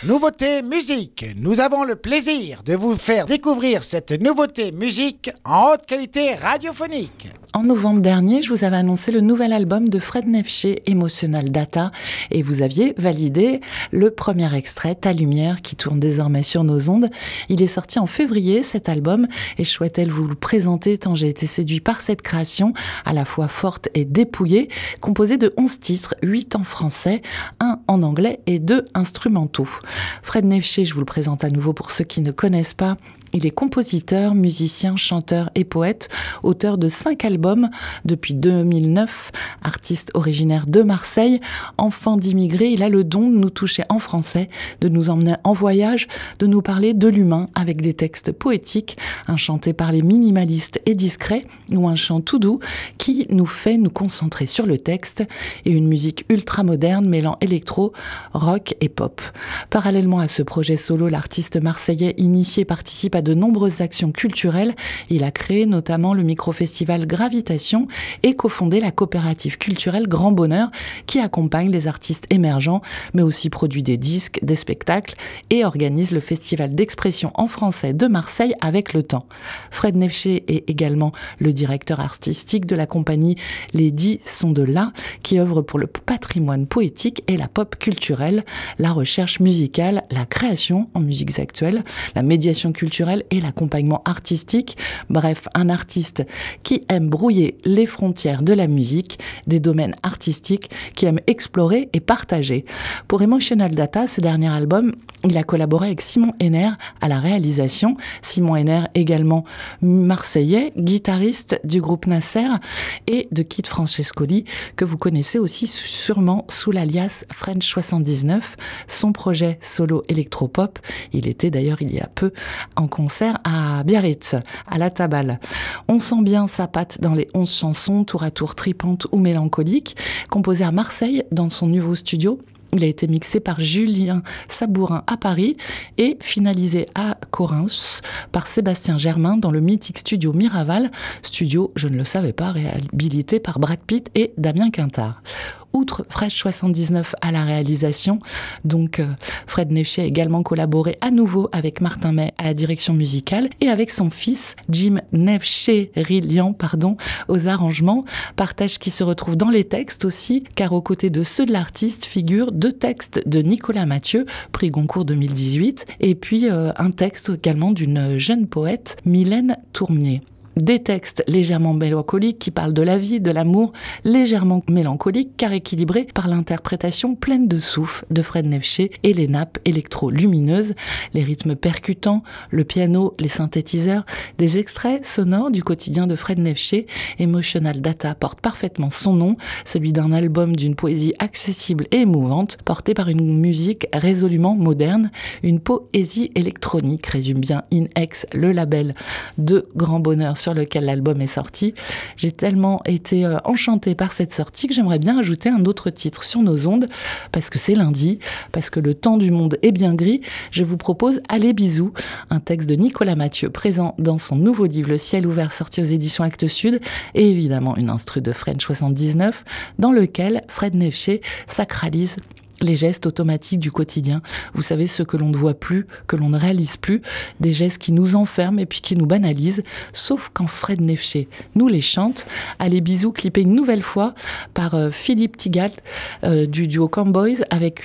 Nouveauté musique. Nous avons le plaisir de vous faire découvrir cette nouveauté musique en haute qualité radiophonique. En novembre dernier, je vous avais annoncé le nouvel album de Fred Neefshay, Emotional Data, et vous aviez validé le premier extrait, Ta Lumière, qui tourne désormais sur nos ondes. Il est sorti en février, cet album, et je souhaitais vous le présenter tant j'ai été séduit par cette création, à la fois forte et dépouillée, composée de 11 titres, 8 en français, 1 en anglais et 2 instrumentaux. Fred Neefshay, je vous le présente à nouveau pour ceux qui ne connaissent pas. Il est compositeur, musicien, chanteur et poète, auteur de 5 albums depuis 2009, artiste originaire de Marseille, enfant d'immigrés. Il a le don de nous toucher en français, de nous emmener en voyage, de nous parler de l'humain avec des textes poétiques, un chanté par les minimalistes et discrets ou un chant tout doux qui nous fait nous concentrer sur le texte et une musique ultra moderne mêlant électro, rock et pop. Parallèlement à ce projet solo, l'artiste marseillais initié participe à de nombreuses actions culturelles. Il a créé notamment le micro-festival Gravitation et cofondé la coopérative culturelle Grand Bonheur qui accompagne les artistes émergents, mais aussi produit des disques, des spectacles et organise le festival d'expression en français de Marseille avec le temps. Fred Neefshay est également le directeur artistique de la compagnie Les 10 sont de là, qui œuvre pour le patrimoine poétique et la pop culturelle, la recherche musicale, la création en musiques actuelles, la médiation culturelle et l'accompagnement artistique. Bref, un artiste qui aime brouiller les frontières de la musique, des domaines artistiques, qui aime explorer et partager. Pour Emotional Data, ce dernier album, il a collaboré avec Simon Henner à la réalisation. Simon Henner, également marseillais, guitariste du groupe Nasser et de Kid Francescoli, que vous connaissez aussi sûrement sous l'alias French 79, son projet solo électropop. Il était d'ailleurs il y a peu en concert à Biarritz, à la Tabale. On sent bien sa patte dans les 11 chansons, tour à tour tripantes ou mélancoliques, composées à Marseille dans son nouveau studio. Il a été mixé par Julien Sabourin à Paris et finalisé à Corinthe par Sébastien Germain dans le mythique studio Miraval, studio, je ne le savais pas, réhabilité par Brad Pitt et Damien Quintard. Outre Fresh 79 à la réalisation, donc Fred Neefshay a également collaboré à nouveau avec Martin May à la direction musicale et avec son fils Jim Neefshay-Rillian aux arrangements, partage qui se retrouve dans les textes aussi, car aux côtés de ceux de l'artiste figurent 2 textes de Nicolas Mathieu, prix Goncourt 2018, et puis un texte également d'une jeune poète, Mylène Tournier. Des textes légèrement mélancoliques qui parlent de la vie, de l'amour, légèrement mélancoliques car équilibrés par l'interprétation pleine de souffle de Fred Neefshay et les nappes électro-lumineuses, les rythmes percutants, le piano, les synthétiseurs, des extraits sonores du quotidien de Fred Neefshay. Emotional Data porte parfaitement son nom, celui d'un album d'une poésie accessible et émouvante, porté par une musique résolument moderne, une poésie électronique, résume bien InX, le label de Grand Bonheur sur lequel l'album est sorti. J'ai tellement été enchantée par cette sortie que j'aimerais bien ajouter un autre titre sur nos ondes, parce que c'est lundi, parce que le temps du monde est bien gris. Je vous propose Allez bisous, un texte de Nicolas Mathieu présent dans son nouveau livre Le ciel ouvert, sorti aux éditions Actes Sud, et évidemment une instru de French 79 dans lequel Fred Neefshay sacralise les gestes automatiques du quotidien. Vous savez, ceux que l'on ne voit plus, que l'on ne réalise plus, des gestes qui nous enferment et puis qui nous banalisent, sauf quand Fred Neefshay nous les chante. Allez bisous, clippé une nouvelle fois par Philippe Tigat du duo Cowboys avec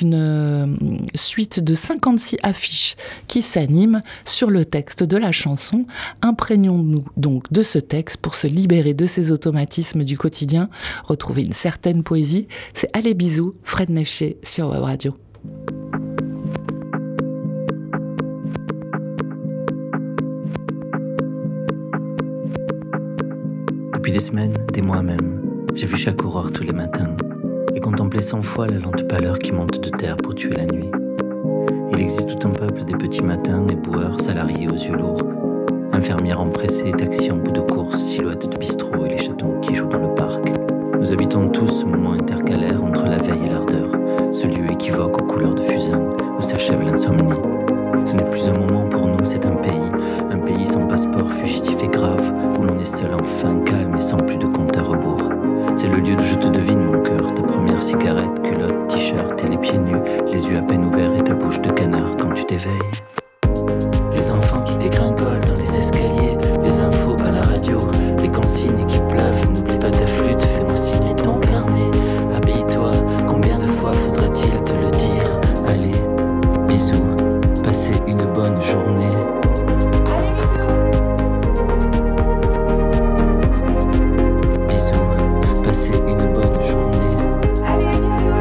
une suite de 56 affiches qui s'animent sur le texte de la chanson. Imprégnons-nous donc de ce texte pour se libérer de ces automatismes du quotidien, retrouver une certaine poésie. C'est Allez bisous, Fred Neefshay sur Web Radio. Depuis des semaines, des mois même, j'ai vu chaque aurore tous les matins et contemplé 100 fois la lente pâleur qui monte de terre pour tuer la nuit. Il existe tout un peuple des petits matins, éboueurs, salariés aux yeux lourds, infirmières empressées, taxis en bout de course, silhouettes de bistrot et les chatons qui jouent dans le parc. Nous habitons tous ce moment intercalaire entre la veille et l'ardeur, ce lieu équivoque aux couleurs de fusain où s'achève l'insomnie. Ce n'est plus un moment pour nous, c'est un pays sans passeport, fugitif et grave, où l'on est seul enfin, calme et sans plus de compte à rebours. C'est le lieu de je te devine mon cœur, ta première cigarette, culotte, t-shirt et les pieds nus, les yeux à peine ouverts et ta bouche de canard. d'éveil. Les enfants qui dégringolent dans les escaliers, les infos à la radio, les consignes qui pleuvent. N'oublie pas ta flûte, fais-moi signer ton carnet. Habille-toi, combien de fois faudra-t-il te le dire? Allez, bisous, passez une bonne journée. Allez, bisous. Bisous, passez une bonne journée. Allez, bisous.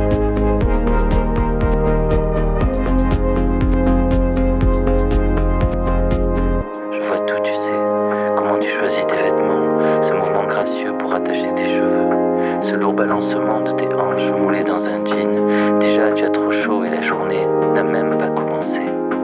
Je vois tout, tu sais, comment tu choisis tes vêtements, ce mouvement gracieux pour attacher tes cheveux, ce lourd balancement de tes hanches moulées dans un jean. Déjà tu as trop chaud et la journée n'a même pas commencé.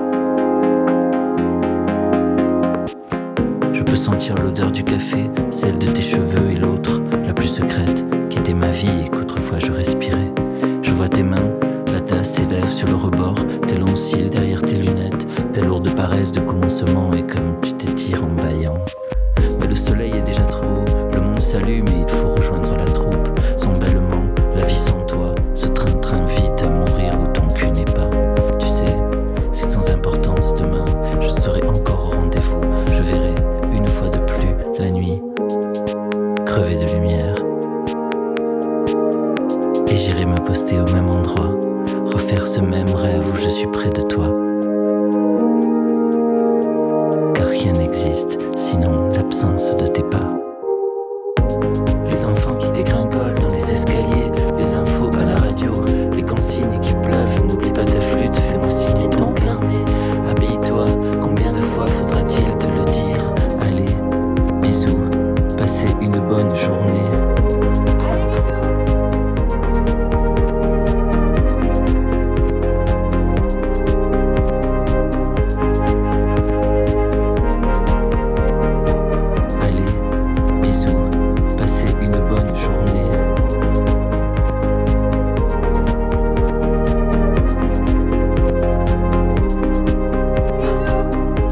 Je peux sentir l'odeur du café, celle de tes cheveux et l'autre, la plus secrète, qui était ma vie et qu'autrefois je respirais. Je vois tes mains, la tasse, tes lèvres sur le rebord, tes longs cils derrière tes lunettes, ta lourde paresse de commencement et comme tu t'étires en bâillant. Mais le soleil est déjà trop haut, le monde s'allume et il faut rejoindre la troupe. Son bêlement, la vie sans toi, ce train-train vite à mourir où ton cul n'est pas. Tu sais, c'est sans importance, demain je serai encore au rendez-vous. Je verrai une fois de plus la nuit, crever de lumière. Et j'irai me poster au même endroit, refaire ce même rêve où je suis près de toi. Car rien n'existe sinon l'absence de tes pas. Les enfants qui dégringolent dans les escaliers, les infos à la radio, les consignes qui pleuvent. N'oublie pas ta flûte, fais-moi signer ton carnet. Habille-toi, combien de fois faudra-t-il te le dire? Allez, bisous, passez une bonne journée. Allez, bisous. Allez, bisous, passez une bonne journée. Bisous.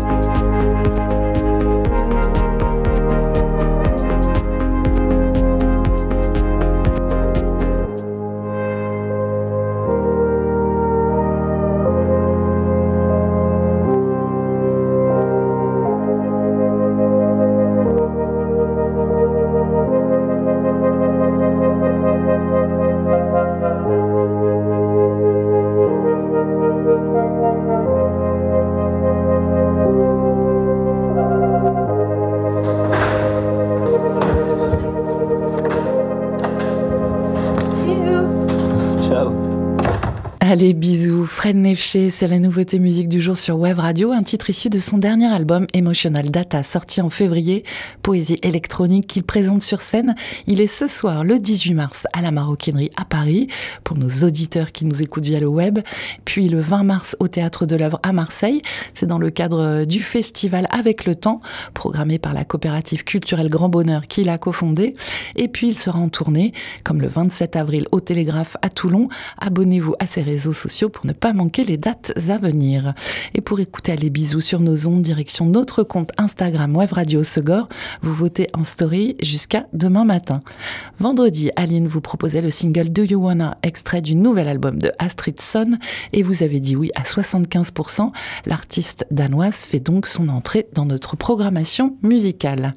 Bisous. Ciao. Allez, bisous. Fred Neefché, c'est la nouveauté musique du jour sur Web Radio, un titre issu de son dernier album Emotional Data, sorti en février, poésie électronique qu'il présente sur scène. Il est ce soir, le 18 mars, à la Maroquinerie à Paris, pour nos auditeurs qui nous écoutent via le web, puis le 20 mars au Théâtre de l'Œuvre à Marseille. C'est dans le cadre du festival Avec le Temps, programmé par la coopérative culturelle Grand Bonheur qu'il a cofondé. Et puis il sera en tournée, comme le 27 avril au Télégraphe à Toulon. Abonnez-vous à ses réseaux sociaux pour ne pas manquer les dates à venir. Et pour écouter Allez bisous sur nos ondes, direction notre compte Instagram Web Radio Segor. Vous votez en story jusqu'à demain matin. Vendredi, Aline vous proposait le single Do You Wanna, extrait du nouvel album de Astrid Sonn, et vous avez dit oui à 75%. L'artiste danoise fait donc son entrée dans notre programmation musicale.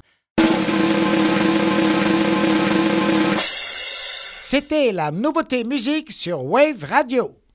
C'était la nouveauté musique sur Wave Radio.